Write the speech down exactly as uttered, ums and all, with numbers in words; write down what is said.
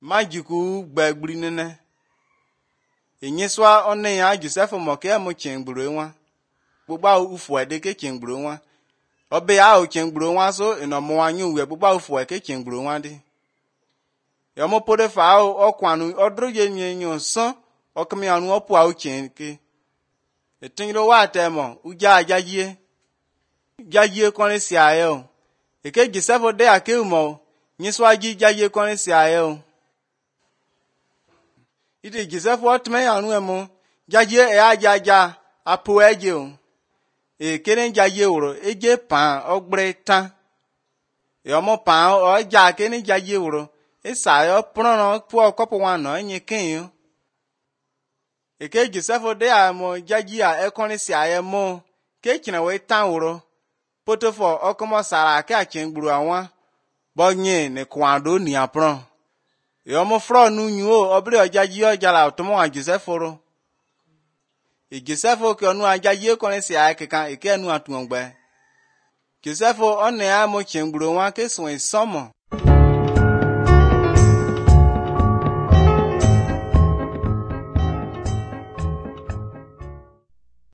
majiku gbagbri nene enyeswa onne ya Joseph mo ke mo chengburu nwa gbogba ufu ede ke chengburu nwa obe ya o chengburu nwa so ino mo anyu we gbogba ufu e ke chengburu nwa di yo mo pode fa o okwanu odro ye nyenyo so okmi anu opu a o chenke etinro wa temo uja ajajie jajie kon si ayo eke Joseph de ake mo nyeswa ji jajie kon si ayo ide Joseph otme anu emo jajie e ajaja apu eje o e keren jajie woro eje pan ogbre tan yo mo pan o ja kenen jajie woro isa yo prono pu okopo wan no yin kin yo eke Joseph de amo jajie a ekon si ayo mo ke kina we tan woro potofo okomo sara ke achengburu awon bonye ne kwando ni apron yo mo fro nu nyu o obre ojaji ojala otomo wa Joseph ro e Joseph ke onu ajaji kon si a kekan e ke nu atuongbe Joseph onne a mo chengburu wa ke so isomo